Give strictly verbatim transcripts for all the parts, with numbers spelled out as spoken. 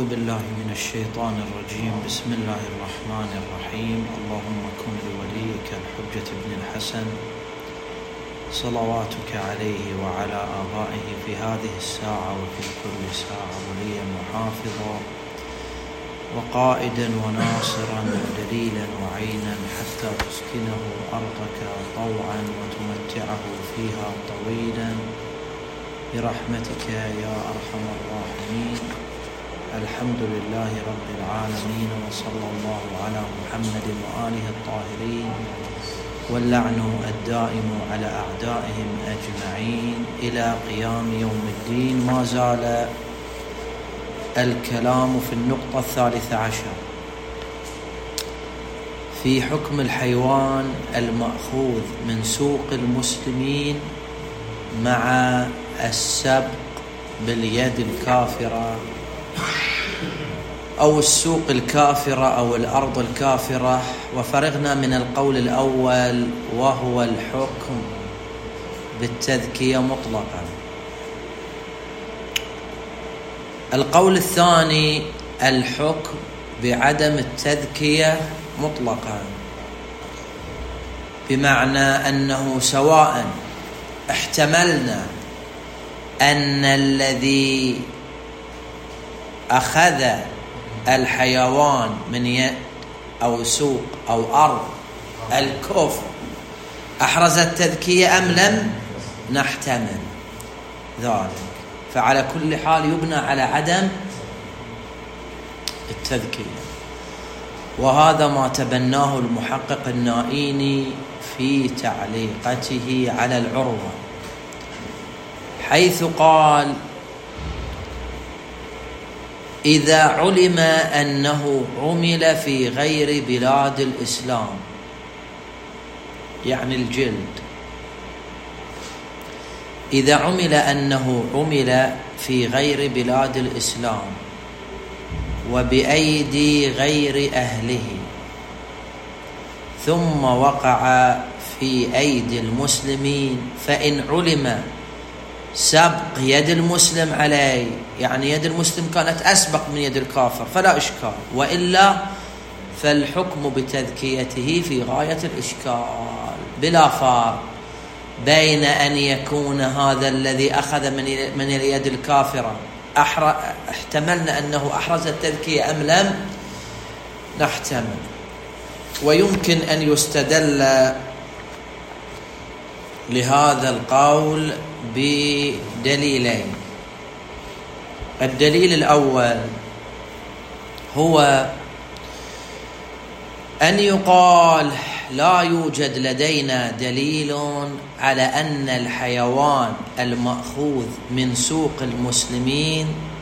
بالله من الشيطان الرجيم. بسم الله الرحمن الرحيم. اللهم كن لوليك الحجة بن الحسن صلواتك عليه وعلى آبائه في هذه الساعة وفي كل ساعة وليا وحافظا وقائدا وناصرا ودليلا وعينا حتى تسكنه أرضك طوعا وتمتعه فيها طويلا برحمتك يا أرحم الراحمين. الحمد لله رب العالمين، وصلى الله على محمد وآله الطاهرين، واللعن الدائم على أعدائهم أجمعين إلى قيام يوم الدين. ما زال الكلام في النقطة الثالثة عشر في حكم الحيوان المأخوذ من سوق المسلمين مع السبق باليد الكافرة أو السوق الكافرة أو الأرض الكافرة. وفرغنا من القول الأول وهو الحكم بالتذكية مطلقا. القول الثاني الحكم بعدم التذكية مطلقا، بمعنى أنه سواء احتملنا أن الذي أخذ الحيوان من يد أو سوق أو أرض الكفر أحرز التذكية أم لم نحتمل ذلك، فعلى كل حال يبنى على عدم التذكية. وهذا ما تبناه المحقق النائيني في تعليقته على العروة، حيث قال: إذا علم أنه عمل في غير بلاد الإسلام، يعني الجلد، إذا عمل أنه عمل في غير بلاد الإسلام وبأيدي غير أهله، ثم وقع في أيدي المسلمين، فإن علم سبق يد المسلم عليه، يعني يد المسلم كانت أسبق من يد الكافر، فلا إشكال، وإلا فالحكم بتذكيته في غاية الإشكال، بلا فرق بين أن يكون هذا الذي أخذ من من اليد الكافرة احتملنا أنه أحرز التذكية أم لم نحتمل. ويمكن أن يستدل لهذا القول بدليلين. الدليل الأول هو أن يقال: لا يوجد لدينا دليل على أن الحيوان المأخوذ من سوق المسلمين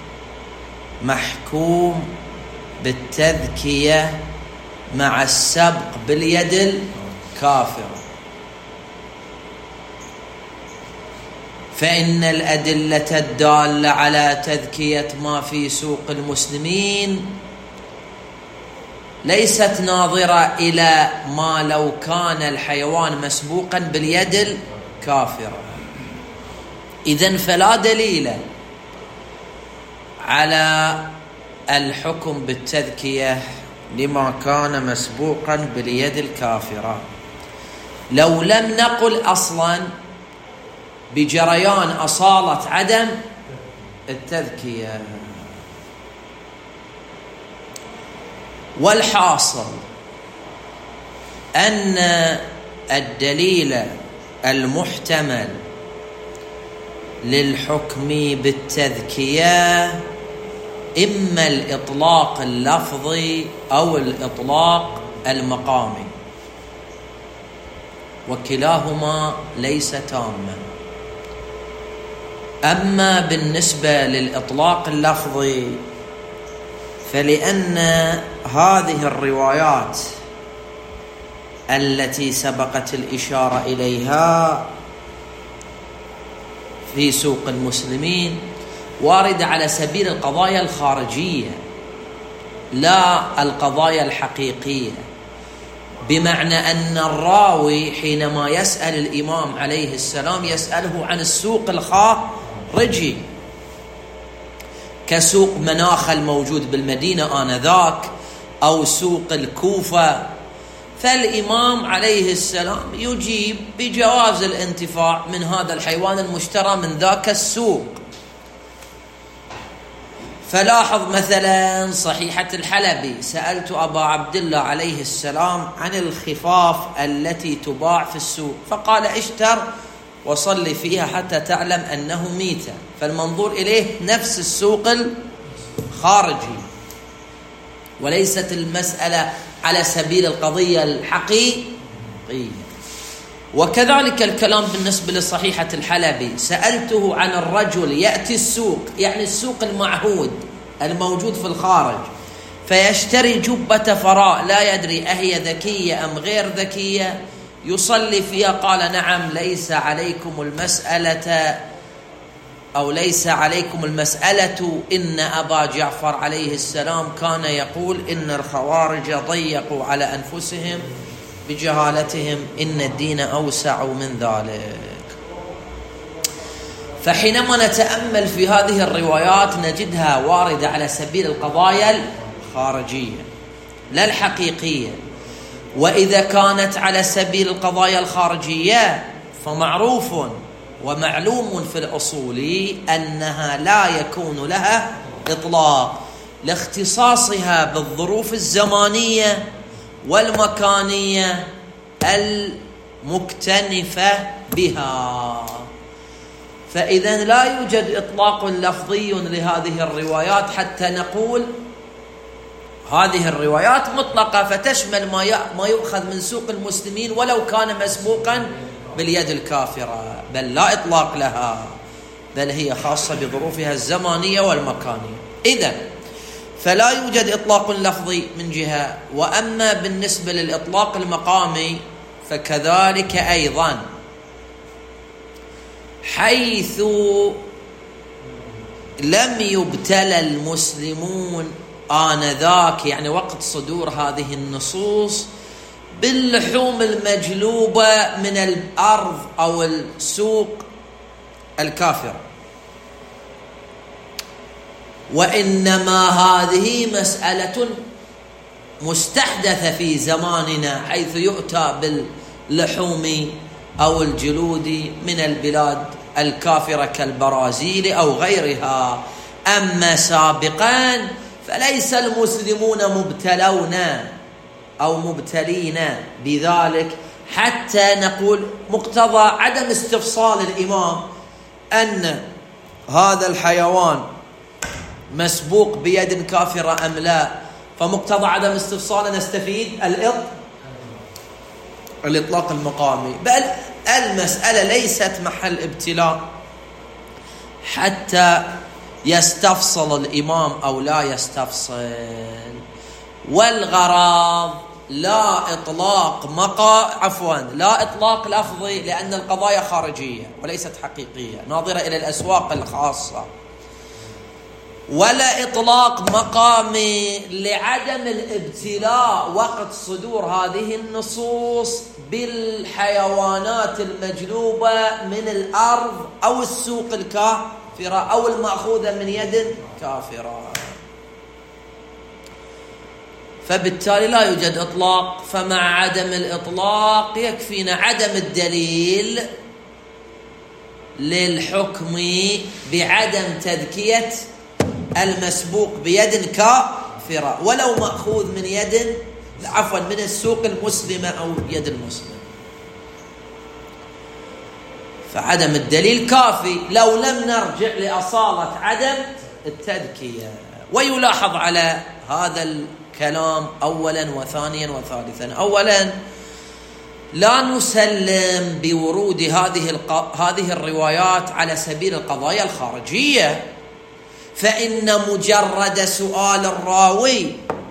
محكوم بالتذكية مع السبق باليد الكافرة، فإن الأدلة الدالة على تذكية ما في سوق المسلمين ليست ناظرة إلى ما لو كان الحيوان مسبوقا باليد الكافرة. إذن فلا دليل على الحكم بالتذكية لما كان مسبوقا باليد الكافرة، لو لم نقل أصلا بجريان أصالة عدم التذكية. والحاصل أن الدليل المحتمل للحكم بالتذكية إما الإطلاق اللفظي أو الإطلاق المقامي، وكلاهما ليس تاما. أما بالنسبة للإطلاق اللفظي فلأن هذه الروايات التي سبقت الإشارة إليها في سوق المسلمين واردة على سبيل القضايا الخارجية لا القضايا الحقيقية، بمعنى أن الراوي حينما يسأل الإمام عليه السلام يسأله عن السوق الخارجي، كسوق مناخ الموجود بالمدينة آنذاك أو سوق الكوفة، فالإمام عليه السلام يجيب بجواز الانتفاع من هذا الحيوان المشترى من ذاك السوق. فلاحظ مثلا صحيحة الحلبي: سألت أبا عبد الله عليه السلام عن الخفاف التي تباع في السوق، فقال: اشتر وصلي فيها حتى تعلم أنه ميتة. فالمنظور إليه نفس السوق الخارجي، وليست المسألة على سبيل القضية الحقيقية. وكذلك الكلام بالنسبة لصحيحة الحلبي: سألته عن الرجل يأتي السوق، يعني السوق المعهود الموجود في الخارج، فيشتري جبة فراء لا يدري أهي ذكية أم غير ذكية، يصلي فيها. قال: نعم، ليس عليكم المسألة أو ليس عليكم المسألة إن أبا جعفر عليه السلام كان يقول إن الخوارج ضيقوا على أنفسهم بجهالتهم، إن الدين أوسع من ذلك. فحينما نتأمل في هذه الروايات نجدها واردة على سبيل القضايا الخارجية لا الحقيقية. وإذا كانت على سبيل القضايا الخارجية فمعروف ومعلوم في الأصول أنها لا يكون لها إطلاق لاختصاصها بالظروف الزمانية والمكانية المكتنفة بها. فإذا لا يوجد إطلاق لفظي لهذه الروايات حتى نقول هذه الروايات مطلقة فتشمل ما يؤخذ من سوق المسلمين ولو كان مسبوقا باليد الكافرة، بل لا إطلاق لها، بل هي خاصة بظروفها الزمانية والمكانية. إذن فلا يوجد إطلاق لفظي من جهة. وأما بالنسبة للإطلاق المقامي فكذلك أيضا، حيث لم يبتلى المسلمون آنذاك، يعني وقت صدور هذه النصوص، باللحوم المجلوبة من الأرض أو السوق الكافرة، وإنما هذه مسألة مستحدثة في زماننا، حيث يؤتى باللحوم أو الجلود من البلاد الكافرة كالبرازيل أو غيرها. أما سابقا فليس المسلمون مبتلون أو مبتلين بذلك حتى نقول مقتضى عدم استفصال الإمام أن هذا الحيوان مسبوق بيد كافرة أم لا، فمقتضى عدم استفصال نستفيد الإط الإطلاق المقامي. بل المسألة ليست محل ابتلاء حتى يستفصل الإمام أو لا يستفصل، والغرض لا إطلاق مقا عفوا لا إطلاق لفظي، لأن القضايا خارجية وليست حقيقية ناظرة إلى الأسواق الخاصة، ولا إطلاق مقامي لعدم الابتلاء وقت صدور هذه النصوص بالحيوانات المجلوبة من الأرض أو السوق الكافرة أو المأخوذة من يد كافرة. فبالتالي لا يوجد إطلاق. فمع عدم الإطلاق يكفينا عدم الدليل للحكم بعدم تذكية المسبوق بيد كافرة ولو مأخوذ من يد عفوا من السوق المسلمة أو يد المسلم. فعدم الدليل كافي لو لم نرجع لأصالة عدم التذكية. ويلاحظ على هذا الكلام أولا وثانيا وثالثا: أولا لا نسلم بورود هذه الق... هذه الروايات على سبيل القضايا الخارجية، فإن مجرد سؤال الراوي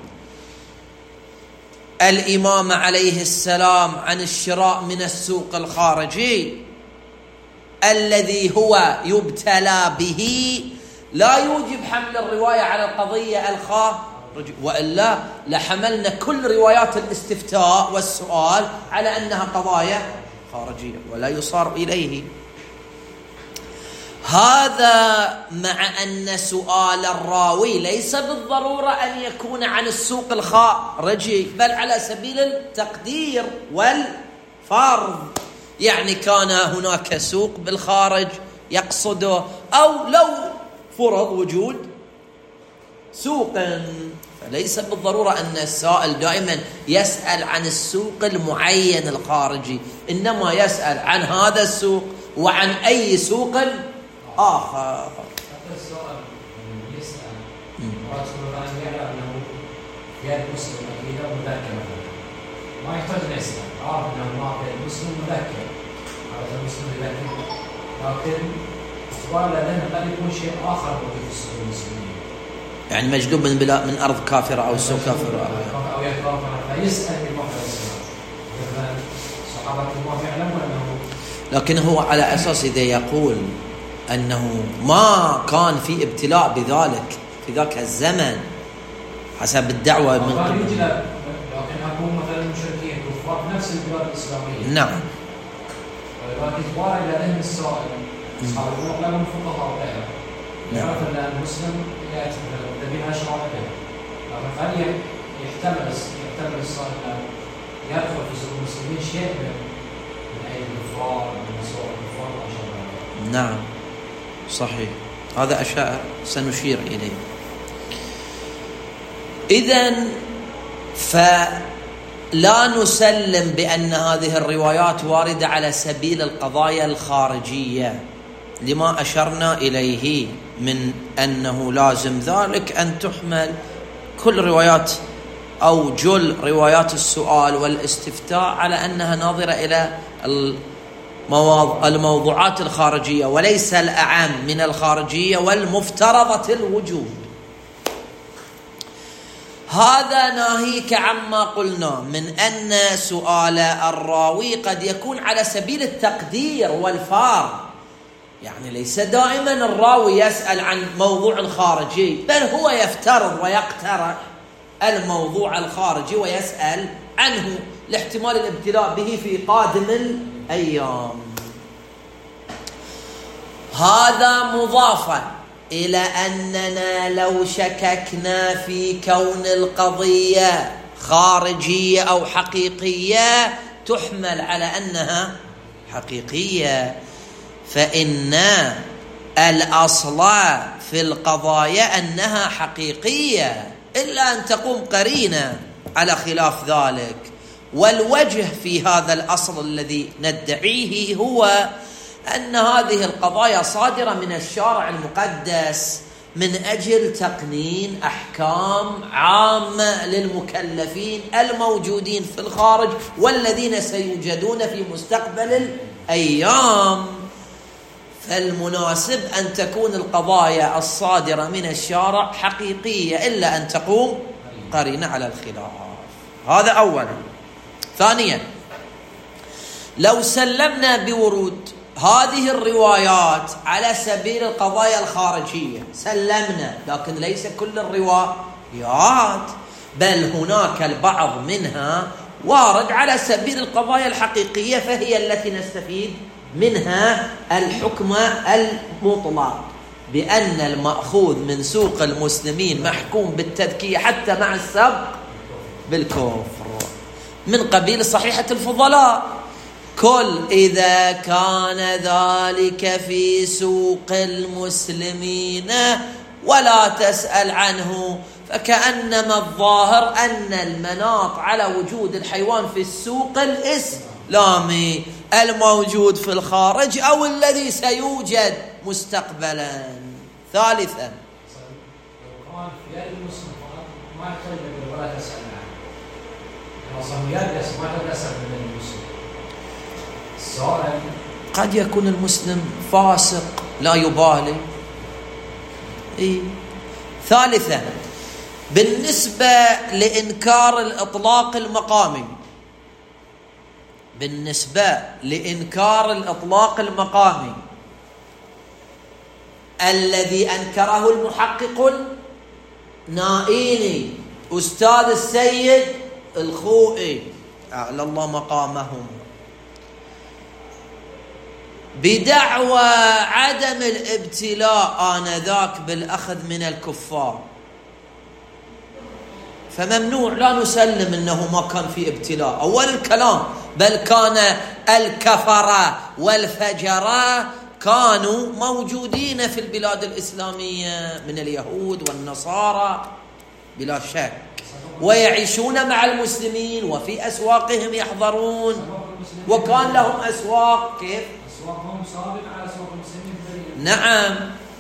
الإمام عليه السلام عن الشراء من السوق الخارجي الذي هو يبتلى به لا يوجب حمل الرواية على القضية الخارجية، وإلا لحملنا كل روايات الاستفتاء والسؤال على أنها قضايا خارجية ولا يصار إليه. هذا مع أن سؤال الراوي ليس بالضرورة أن يكون عن السوق الخارجي، بل على سبيل التقدير والفرض. يعني كان هناك سوق بالخارج يقصده، أو لو فرض وجود سوق، فليس بالضرورة أن السائل دائما يسأل عن السوق المعين الخارجي، إنما يسأل عن هذا السوق وعن أي سوق آخر. حتى السؤال يسأل رجل أن يعلم أنه يد مسلم أكيد مذكر، ما يحتاج أن يسأل، عارف أنه ما يد مسلم مذكر، هذا المسلم يذكر، لكن سؤال لدينا قد يكون شيء آخر موجود في السوق المسلمين، يعني مجلوب من بلاد من أرض كافرة أو سوق كافرة أو يد كافرة، فيسأل بما يسأل. صحابة الله يعلمون أنه، لكن هو على أساس إذا يقول أنه ما كان في ابتلاء بذلك في ذاك الزمن حسب الدعوة من قبل، لكن أكون مثلا المشركين كفار نفس البلاد الإسلامية. نعم. ولكن إخبار إلى ذهن السائل أصحاب المقلة من الفقهاء وغيره يعرف أن المسلم يأتي بها شرائع به، لكن هل يحتمل يحتمل السائل أن يدخل في سوق المسلمين شيء من أي الكفار من سوق الكفار وما شابه؟ نعم صحيح، هذا أشياء سنشير إليه. إذن فلا نسلم بأن هذه الروايات واردة على سبيل القضايا الخارجية لما أشرنا إليه من أنه لازم ذلك أن تحمل كل روايات أو جل روايات السؤال والاستفتاء على أنها ناظرة إلى الموضوعات الخارجية وليس الأعم من الخارجية والمفترضة الوجود. هذا ناهيك عما قلنا من أن سؤال الراوي قد يكون على سبيل التقدير والفرض، يعني ليس دائما الراوي يسأل عن موضوع خارجي، بل هو يفترض ويقترح الموضوع الخارجي ويسأل عنه لاحتمال الابتلاء به في قادم الأيام. هذا مضافا إلى أننا لو شككنا في كون القضية خارجية أو حقيقية تحمل على أنها حقيقية، فإن الأصل في القضايا أنها حقيقية إلا أن تقوم قرينة على خلاف ذلك. والوجه في هذا الأصل الذي ندعيه هو أن هذه القضايا صادرة من الشارع المقدس من أجل تقنين أحكام عامة للمكلفين الموجودين في الخارج والذين سيوجدون في مستقبل الأيام. فالمناسب أن تكون القضايا الصادرة من الشارع حقيقية إلا أن تقوم قرينة على الخلاف. هذا أولا. ثانيا، لو سلمنا بورود هذه الروايات على سبيل القضايا الخارجية سلمنا، لكن ليس كل الروايات، بل هناك البعض منها وارد على سبيل القضايا الحقيقية، فهي التي نستفيد منها الحكم المطلق بأن المأخوذ من سوق المسلمين محكوم بالتذكية حتى مع السبق بالكفر من قبيل صحيحة الفضلاء. كل إذا كان ذلك في سوق المسلمين ولا تسأل عنه، فكأنما الظاهر أن المناط على وجود الحيوان في السوق الإسلامي الموجود في الخارج أو الذي سيوجد مستقبلا. ثالثا، ما يحتاج ولا تسأل عنه، الرسميات ما تسأل من المسلم. قد يكون المسلم فاسق لا يبالي. إيه؟ ثالثا، بالنسبة لإنكار الإطلاق المقامي، بالنسبة لإنكار الإطلاق المقامي الذي أنكره المحقق النائيني أستاذ السيد الخوئي أعلى الله مقامهم، بدعوى عدم الابتلاء آنذاك بالأخذ من الكفار، فممنوع، لا نسلم أنه ما كان في ابتلاء أول الكلام، بل كان الكفرة والفجرة كانوا موجودين في البلاد الإسلامية من اليهود والنصارى بلا شك، ويعيشون مع المسلمين وفي أسواقهم يحضرون، وكان لهم أسواق. كيف؟ أسواقهم سابقة على أسواق المسلمين. نعم.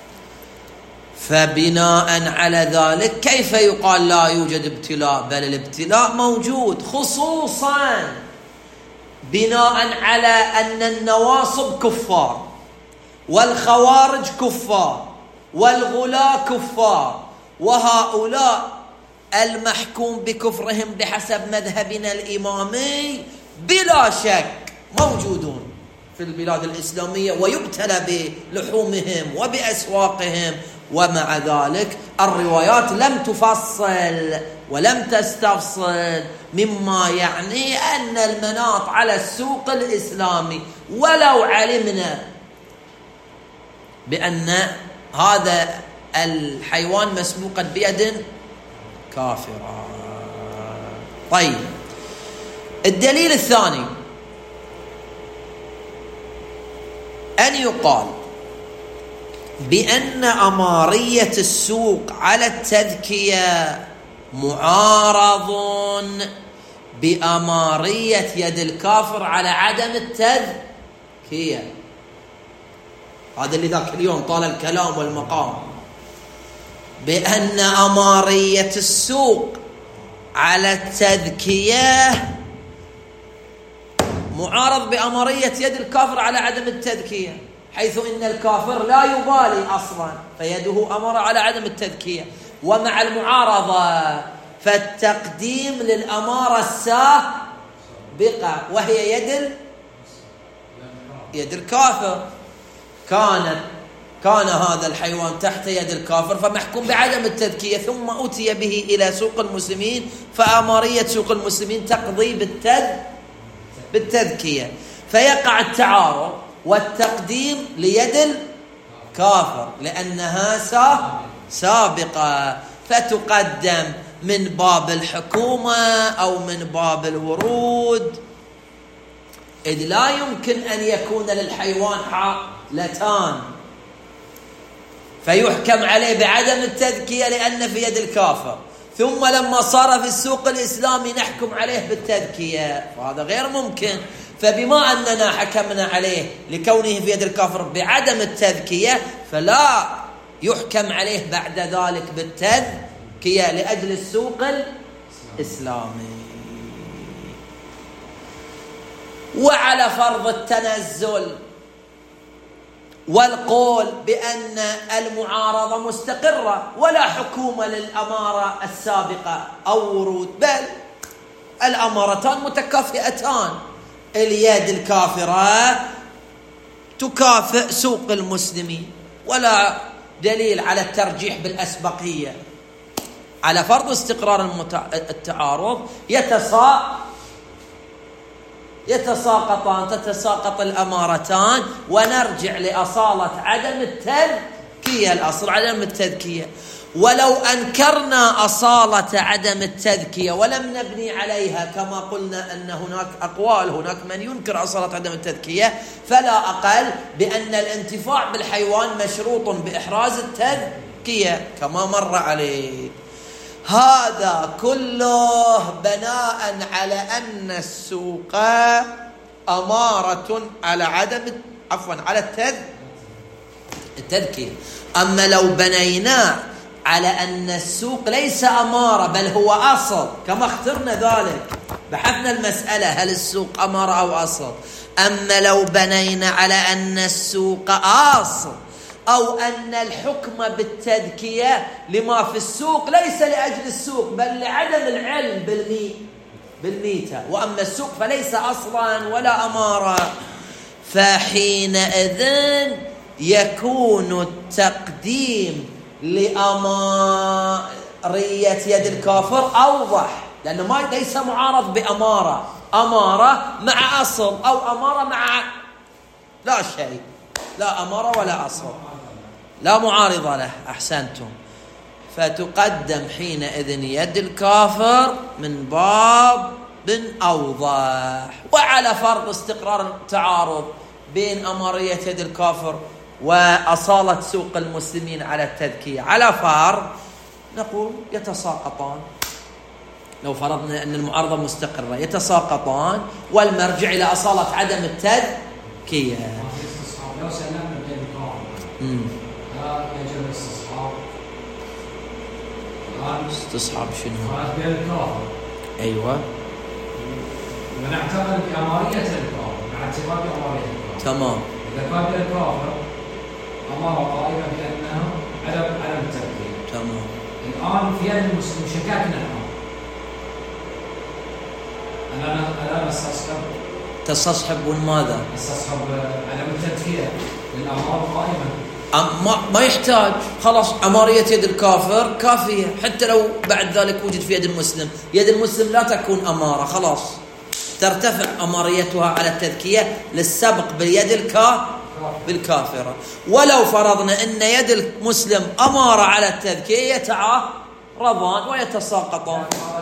فبناء على ذلك كيف يقال لا يوجد ابتلاء؟ بل الابتلاء موجود، خصوصا بناء على أن النواصب كفار والخوارج كفار والغلاة كفار، وهؤلاء المحكوم بكفرهم بحسب مذهبنا الإمامي بلا شك موجودون في البلاد الإسلامية ويبتلى بلحومهم وبأسواقهم. ومع ذلك الروايات لم تفصل ولم تستفصل، مما يعني أن المناط على السوق الإسلامي ولو علمنا بأن هذا الحيوان مسبوقا بيد كافرة. طيب، الدليل الثاني أن يقال بأن أمارية السوق على التذكية معارض بأمارية يد الكافر على عدم التذكية. هذا اللي ذاك اليوم طال الكلام والمقام، بأن أمارية السوق على التذكية معارض بأمارية يد الكافر على عدم التذكية، حيث إن الكافر لا يبالي أصلا فيده أمر على عدم التذكية. ومع المعارضة فالتقديم للأمارة السابقة وهي يد يد الكافر. كانت كان هذا الحيوان تحت يد الكافر فمحكوم بعدم التذكية، ثم أتي به إلى سوق المسلمين، فأمارية سوق المسلمين تقضي بالتذ بالتذكية، فيقع التعارض والتقديم ليد الكافر لأنها سابقة، فتقدم من باب الحكومة أو من باب الورود، إذ لا يمكن أن يكون للحيوان حالتان فيحكم عليه بعدم التذكية لأن في يد الكافر، ثم لما صار في السوق الإسلامي نحكم عليه بالتذكية، فهذا غير ممكن. فبما أننا حكمنا عليه لكونه في يد الكافر بعدم التذكية، فلا يحكم عليه بعد ذلك بالتذكية لأجل السوق الإسلامي. وعلى فرض التنزل والقول بأن المعارضة مستقرة ولا حكومة للأمارة السابقة أو ورود، بل الأمارتان متكافئتان، اليد الكافرة تكافئ سوق المسلمين، ولا دليل على الترجيح بالأسبقية. على فرض استقرار التعارض يتساقط يتساقطان تتساقط الأمارتان، ونرجع لأصالة عدم التذكية، الأصل عدم التذكية. ولو أنكرنا أصالة عدم التذكية ولم نبني عليها، كما قلنا أن هناك أقوال، هناك من ينكر أصالة عدم التذكية، فلا أقل بأن الانتفاع بالحيوان مشروط بإحراز التذكية كما مر عليه. هذا كله بناء على أن السوق أمارة على عدم عفوا على التذ التذكية. أما لو بنينا على أن السوق ليس أمارة بل هو أصل، كما اخترنا ذلك، بحثنا المسألة هل السوق أمارة أو أصل. أما لو بنينا على أن السوق أصل، أو أن الحكم بالتذكية لما في السوق ليس لأجل السوق بل لعدم العلم بالمي بالميتة، وأما السوق فليس أصلا ولا أمارة، فحينئذ يكون التقديم لأمارية يد الكافر أوضح، لأنه ما ليس معارض بأمارة، أمارة مع أصل أو أمارة مع لا شيء، لا أمارة ولا أصل، لا معارضة له. أحسنتم. فتقدم حينئذ يد الكافر من باب أوضح. وعلى فرض استقرار التعارض بين أمارية يد الكافر وأصالة سوق المسلمين على التذكية، على فرض نقول يتساقطان. لو فرضنا أن المعارضة مستقرة يتساقطان، والمرجع إلى أصالة عدم التذكية. لو سلمنا بين الكافر لا يجب الاستصحاب. استصحاب شنو؟ بين الكافر. أيوة. ونعتبر بأمارية الكافر مع اعتبار بأمارية الكافر. تمام. إذا كان بين الكافر أمر قائمة بأنه عدم عدم التذكية. تمام. الآن في يد المسلم شكاكنا الآن. أنا أنا أستصحب. تستصحب ماذا؟ أستصحب عدم التذكية للأمار قائمة. ما ما يحتاج، خلاص أمارية يد الكافر كافية، حتى لو بعد ذلك وجد في يد المسلم. يد المسلم لا تكون أمارة، خلاص ترتفع أماريتها على التذكية للسبق باليد الكا بالكافرة. ولو فرضنا أن يد المسلم أمارة على التذكية يتعارضان ويتساقطان.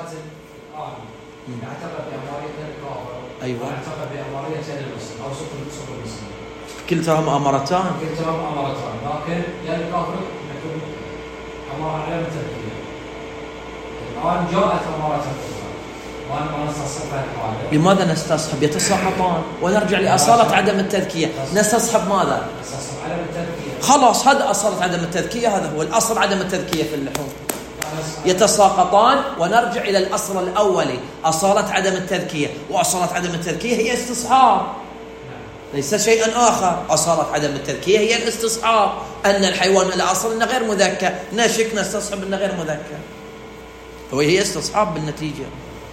نعتبر بأمارية الكافر. أيوة. نعتبر بأمارية يد المسلم أو سوق المسلم. كلتهم أمارتان. كلتهم أمارتان، لكن يد الكافر نكون أمارة على التذكية. الآن جاءت أمارة الكفر. وأنا نستصحب هذا. لماذا نستصحب؟ يتساقطان ونرجع لأصالة عدم التذكية. نستصحب ماذا؟ نستصحب عدم التذكية. خلاص هذا أصالة عدم التذكية، هذا هو الأصل عدم التذكية في اللحوم. يتساقطان ونرجع إلى الأصل الأولي أصالة عدم التذكية، وأصالة عدم التذكية هي استصحاب، ليس شيئا آخر. أصالة عدم التذكية هي الاستصحاب، أن الحيوان من الأصل أنه غير مذكر، نشك نستصحب أنه غير مذكر، وهي استصحاب بالنتيجة.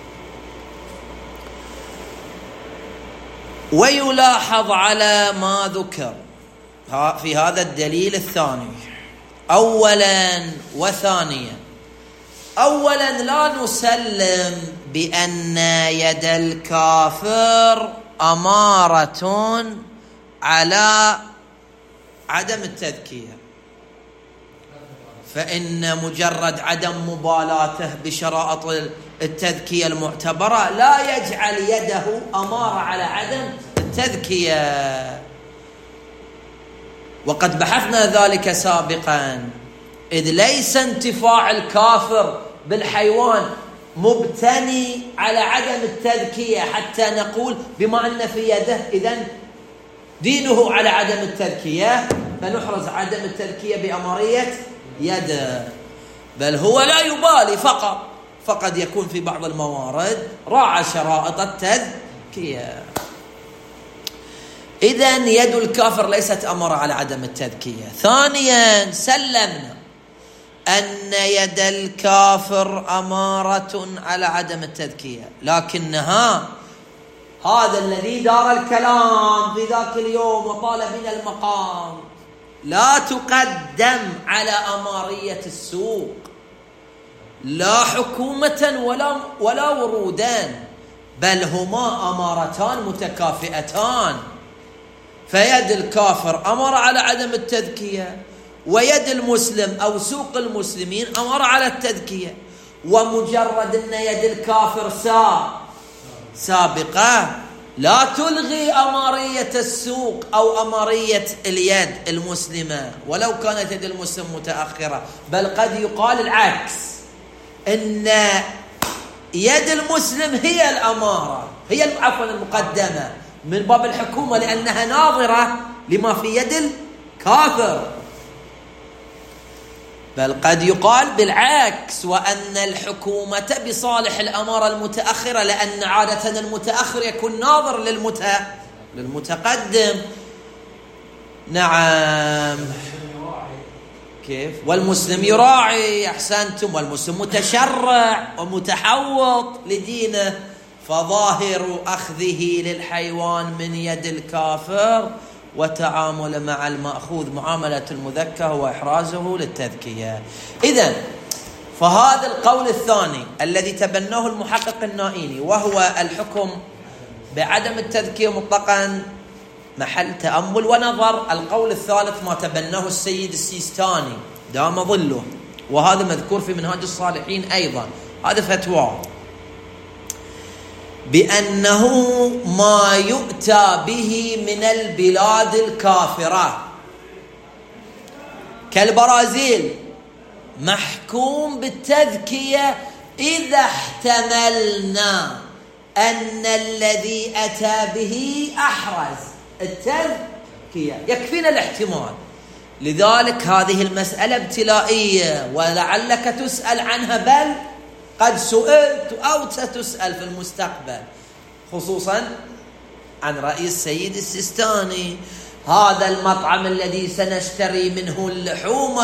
ويلاحظ على ما ذكر في هذا الدليل الثاني أولا وثانيا. أولا لا نسلم بأن يد الكافر أمارة على عدم التذكية، فإن مجرد عدم مبالاته بشرائط التذكية المعتبرة لا يجعل يده أمارة على عدم التذكية. وقد بحثنا ذلك سابقا، إذ ليس انتفاع الكافر بالحيوان مبتني على عدم التذكية حتى نقول بما أن في يده إذن دينه على عدم التذكية، فنحرز عدم التذكية بأمارية يده، بل هو لا يبالي فقط، فقد يكون في بعض الموارد راعى شرائط التذكية. إذن يد الكافر ليست أمارة على عدم التذكية. ثانيا سلمنا أن يد الكافر أمارة على عدم التذكية، لكنها هذا الذي دار الكلام في ذاك اليوم وطال بنا المقام لا تقدم على أمارية السوق، لا حكومة ولا ولا ورودان، بل هما أمارتان متكافئتان. فيد الكافر أمر على عدم التذكية، ويد المسلم أو سوق المسلمين أمر على التذكية. ومجرد أن يد الكافر سا سابقة لا تلغي أمارية السوق أو أمارية اليد المسلمة ولو كانت يد المسلم متأخرة، بل قد يقال العكس، أن يد المسلم هي الأمارة، هي عفوا المقدمة من باب الحكومة، لأنها ناظرة لما في يد الكافر. بل قد يقال بالعكس، وأن الحكومة بصالح الأمارة المتأخرة، لأن عادة المتأخر يكون ناظر للمت... للمتقدم. نعم كيف؟ والمسلم يراعي، أحسنتم، والمسلم متشرع ومتحوط لدينه، فظاهر أخذه للحيوان من يد الكافر وتعامل مع المأخوذ معاملة المذكر وإحرازه للتذكية. إذن فهذا القول الثاني الذي تبناه المحقق النائيني، وهو الحكم بعدم التذكية مطلقا محل تأمل ونظر. القول الثالث ما تبناه السيد السيستاني دام ظله، وهذا مذكور في منهاج الصالحين أيضا، هذا فتوى بأنه ما يؤتى به من البلاد الكافرة كالبرازيل محكوم بالتذكية إذا احتملنا أن الذي أتى به أحرز التذكية، يكفينا الاحتمال. لذلك هذه المسألة ابتلائية ولعلك تسأل عنها، بل قد سئلت أو ستسأل في المستقبل، خصوصا عن رأي السيد السيستاني. هذا المطعم الذي سنشتري منه اللحوم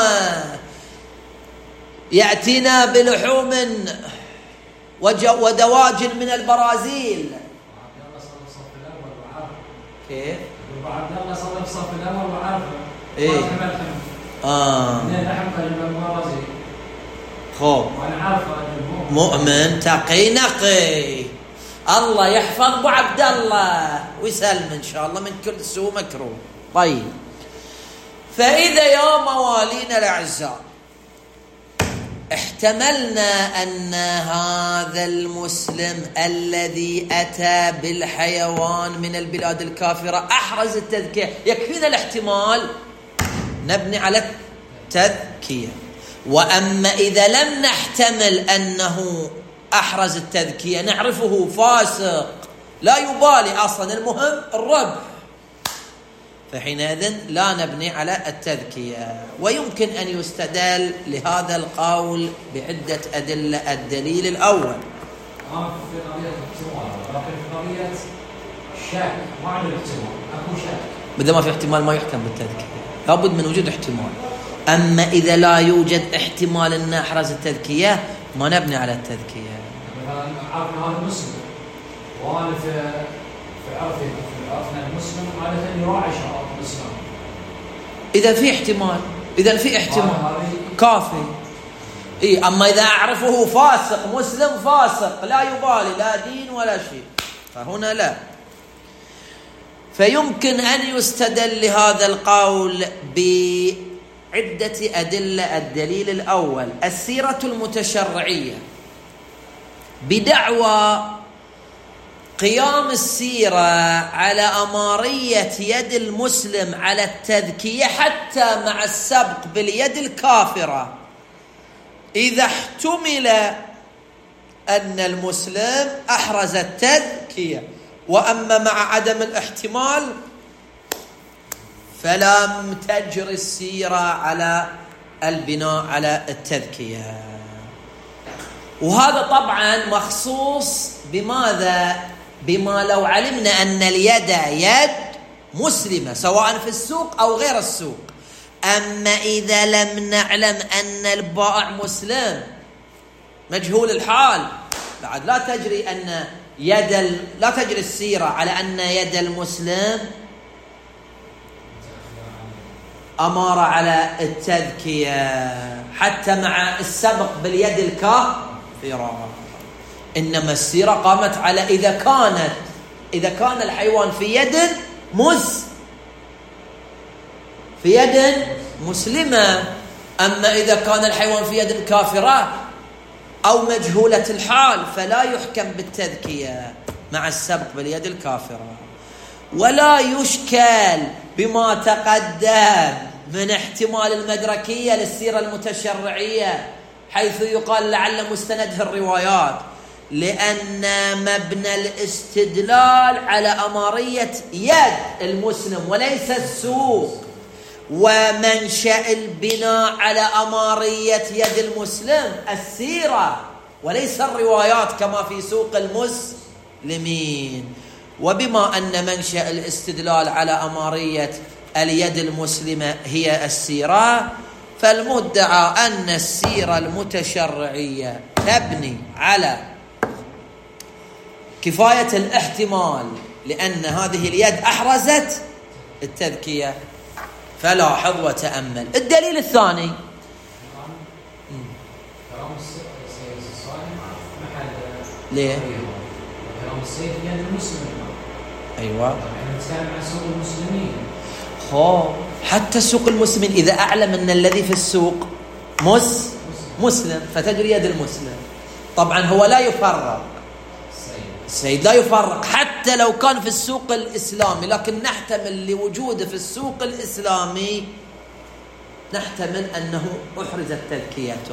يأتينا بلحوم ودواجن من البرازيل. كيف؟ عبد الله صلى في الصف الأول وعارفه. إيه. آه. خوب. وأنا عارفه مؤمن تقي نقي. الله يحفظ أبو عبد الله ويسلم إن شاء الله من كل سوء مكروه. طيب، فإذا يا موالينا الأعزاء احتملنا أن هذا المسلم الذي أتى بالحيوان من البلاد الكافرة أحرز التذكية، يكفينا الاحتمال نبني على التذكية. وأما إذا لم نحتمل أنه أحرز التذكية، نعرفه فاسق لا يبالي أصلا، المهم الربح، فحينئذ لا نبني على التذكية. ويمكن أن يستدل لهذا القول بعدة أدلة. الدليل الأول ما في قضية الاحتمال، لكن في قضية الشك ما عنده احتمال، أكو شك. بدل ما في احتمال ما يحكم بالتذكية، لابد من وجود احتمال. أما إذا لا يوجد احتمال أن أحرز التذكية ما نبني على التذكية. مثلا عرفنا هذا مسلم، وأنا في في عرفي في عرفنا المسلم عادة يراعي شرائط الإسلام. إذا في احتمال، إذا في احتمال كافي. إيه، أما إذا أعرفه فاسق، مسلم فاسق لا يبالي لا دين ولا شيء، فهنا لا. فيمكن أن يستدل لهذا القول بعدة أدلة. الدليل الأول السيرة المتشرعية بدعوى قيام السيرة على أمارية يد المسلم على التذكية حتى مع السبق باليد الكافرة، إذا احتمل أن المسلم أحرز التذكية. وأما مع عدم الاحتمال فلم تجري السيرة على البناء على التذكية. وهذا طبعا مخصوص بماذا؟ بما لو علمنا أن اليد يد مسلمة سواء في السوق أو غير السوق. أما إذا لم نعلم أن البائع مسلم مجهول الحال، بعد لا تجري أن يد ال... لا تجري السيرة على أن يد المسلم أمارة على التذكية حتى مع السبق باليد الكافرة. إنما السيرة قامت على إذا كانت إذا كان الحيوان في يد مس في يد مسلمة. أما إذا كان الحيوان في يد كافرة أو مجهولة الحال فلا يحكم بالتذكية مع السبق باليد الكافرة. ولا يشكل بما تقدم من احتمال المدركية للسيرة المتشرعية حيث يقال لعل مستندها الروايات، لأن مبنى الاستدلال على أمارية يد المسلم وليس السوق، ومنشأ البناء على أمارية يد المسلم السيرة وليس الروايات كما في سوق المسلمين. وبما أن منشأ الاستدلال على أمارية اليد المسلمة هي السيرة، فالمدعى أن السيرة المتشرعية تبني على كفاية الاحتمال لأن هذه اليد أحرزت التذكية. فلاحظ وتأمل. الدليل الثاني ليه؟ أيوة. يعني نتكلم عن سوق المسلمين. خو حتى سوق المسلمين إذا أعلم أن الذي في السوق مس مسلم فتجري يد المسلم. طبعا هو لا يفرق، السيد لا يفرق حتى لو كان في السوق الإسلامي، لكن نحتمل لوجوده في السوق الإسلامي نحتمل أنه أحرزت تذكيته.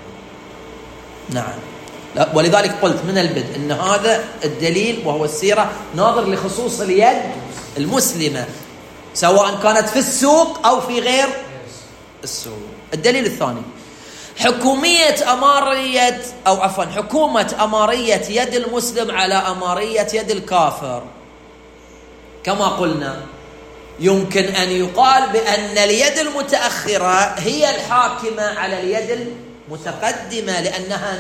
نعم، ولذلك قلت من البدء أن هذا الدليل وهو السيرة ناظر لخصوص اليد المسلمة سواء كانت في السوق أو في غير السوق. الدليل الثاني حكومية أمارية أو عفوا حكومة أمارية يد المسلم على أمارية يد الكافر. كما قلنا يمكن أن يقال بأن اليد المتأخرة هي الحاكمة على اليد المتقدمة لأنها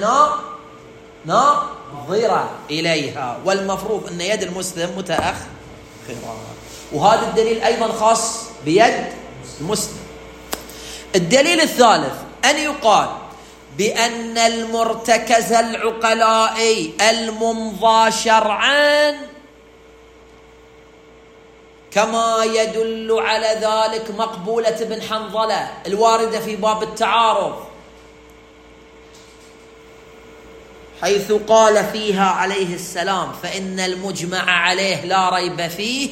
ناظرة إليها، والمفروض أن يد المسلم متأخرة، وهذا الدليل أيضا خاص بيد المسلم. الدليل الثالث أن يقال بأن المرتكز العقلائي الممضى شرعا كما يدل على ذلك مقبولة بن حنظلة الواردة في باب التعارض، حيث قال فيها عليه السلام فإن المجمع عليه لا ريب فيه.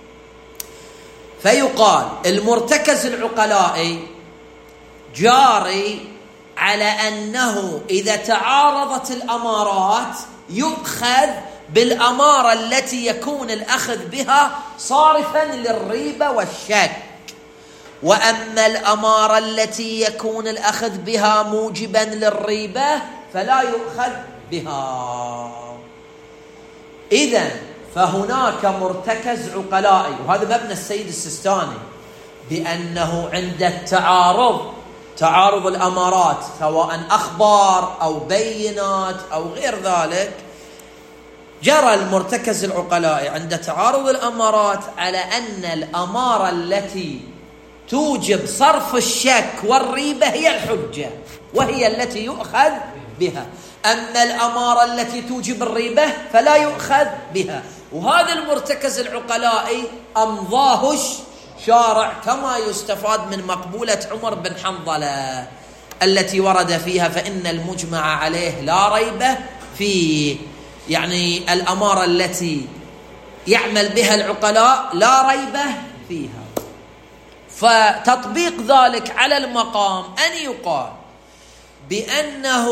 فيقال المرتكز العقلائي جاري على أنه إذا تعارضت الأمارات يؤخذ بالأمارة التي يكون الأخذ بها صارفا للريبة والشك، وأما الأمارة التي يكون الأخذ بها موجبا للريبة فلا يؤخذ بها. إذن فهناك مرتكز عقلائي، وهذا مبنى السيد السيستاني، بأنه عند التعارض تعارض الأمارات سواء أخبار أو بينات أو غير ذلك، جرى المرتكز العقلائي عند تعارض الأمارات على أن الأمارة التي توجب صرف الشك والريبة هي الحجة وهي التي يؤخذ بها، أما الأمارة التي توجب الريبة فلا يؤخذ بها. وهذا المرتكز العقلائي أمضاه شارع كما يستفاد من مقبولة عمر بن حنظلة التي ورد فيها فإن المجمع عليه لا ريب فيه، يعني الأمارة التي يعمل بها العقلاء لا ريب فيها. فتطبيق ذلك على المقام أن يقال بأنه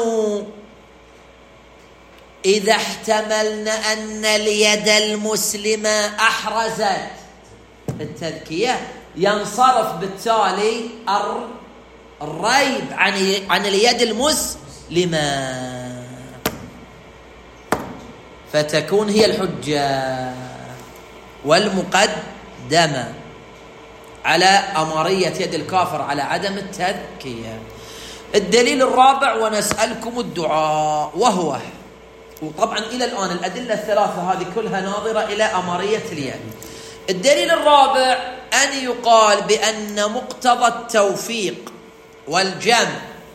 إذا احتملنا أن اليد المسلمة أحرزت التذكية ينصرف بالتالي الريب عن عن اليد المسلمة، فتكون هي الحجة والمقدمة على أمارية يد الكافر على عدم التذكية. الدليل الرابع ونسألكم الدعاء، وهو وطبعا إلى الآن الأدلة الثلاثة هذه كلها ناظرة إلى أمارية اليد. الدليل الرابع أن يقال بأن مقتضى التوفيق والجمع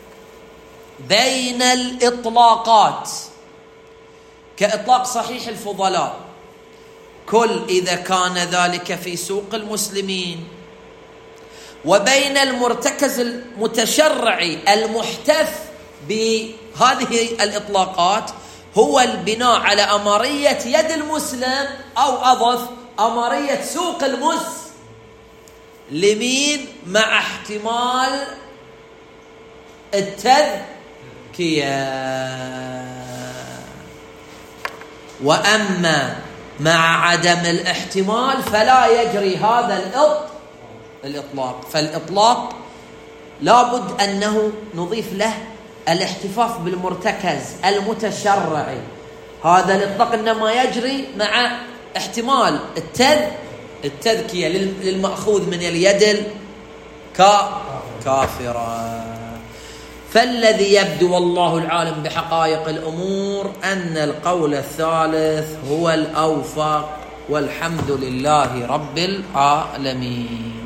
بين الإطلاقات كإطلاق صحيح الفضلاء كل إذا كان ذلك في سوق المسلمين، وبين المرتكز المتشرعي المحتف بهذه الإطلاقات هو البناء على أمارية يد المسلم أو أضف أمارية سوق المسلمين مع احتمال التذكية. وأما مع عدم الاحتمال فلا يجري هذا الإطلاق، فالإطلاق لابد أنه نضيف له الاحتفاف بالمرتكز المتشرعي. هذا الإطلاق إنما يجري مع احتمال التذ التذكية للمأخوذ من اليد الكافرة. فالذي يبدو والله العالم بحقائق الأمور أن القول الثالث هو الأوفق، والحمد لله رب العالمين.